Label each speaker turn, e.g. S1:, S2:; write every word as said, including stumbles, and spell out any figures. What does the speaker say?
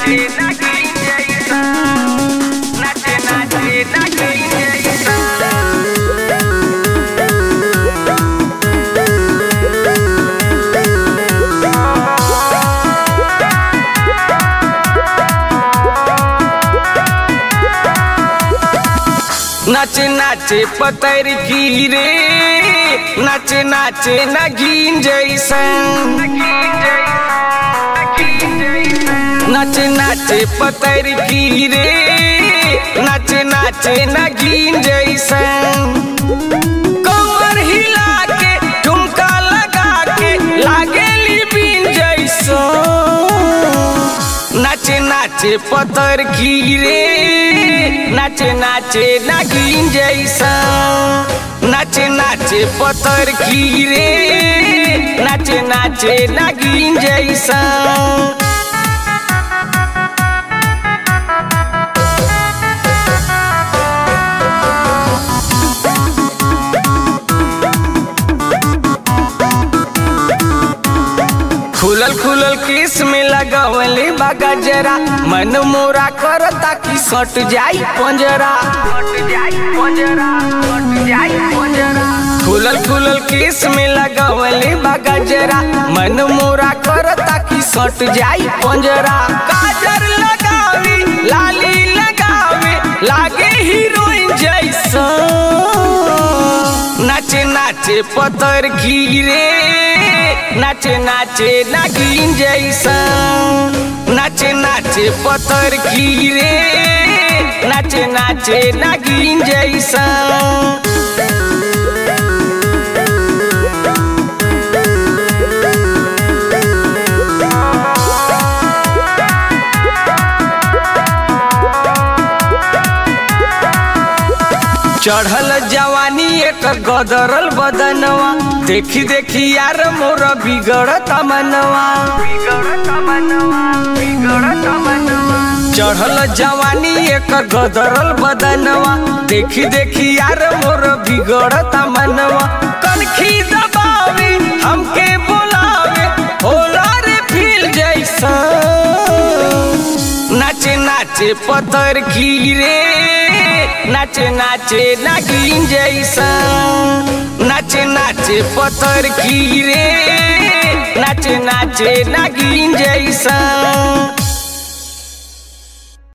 S1: नाचे नागिन जैसा, नाचे नाचे नागिन जैसा। नाचे नाचे पतर की रे, नाचे नाचे नागिन जैसा, नाचे नाचे पतर की रे, नाचे नाचे नागिन जैसा। कमर हिला के ठुमका लगा के लागेली बीन जैसा। नाचे नाचे पतर की रे, नाचे नाचे नागिन जैसा, नाचे नाचे पतर की रे, नाचे नाचे नागिन जैसा। खुलल खुलल केस में लगावले बा गजरा, मन मोरा करता कि सट जाई पंजरा, सट जाई पंजरा, सट जाई पंजरा। खुलल खुलल केस में लगावले बा गजरा, मन मोरा करता कि सट जाई पंजरा। काजर लगावे लाली लगावे लागे हीरोइन जैसा। नाचे नाचे पतर की रे, नाचे नाचे नागिन जैसा, नाचे नाचे पतर की रे, नाचे नाचे नागिन जैसा। चढ़ल जवानी एक गदरल बदनवा, देखी देखी यार मोर बिगड़त मनवा, बिगड़त मनवा, बिगड़त मनवा। चढ़ल जवानी एक गदरल बदनवा, देखी देखी यार मोर बिगड़त मनवा। कनखी दबावे हमके बोलावे होला रे फील जैसा। नाचे नाचे पतर की रे, नाचे नाचे नागिन जैसा, नाचे नाचे पतर की रे, नाचे नाचे नागिन जैसा।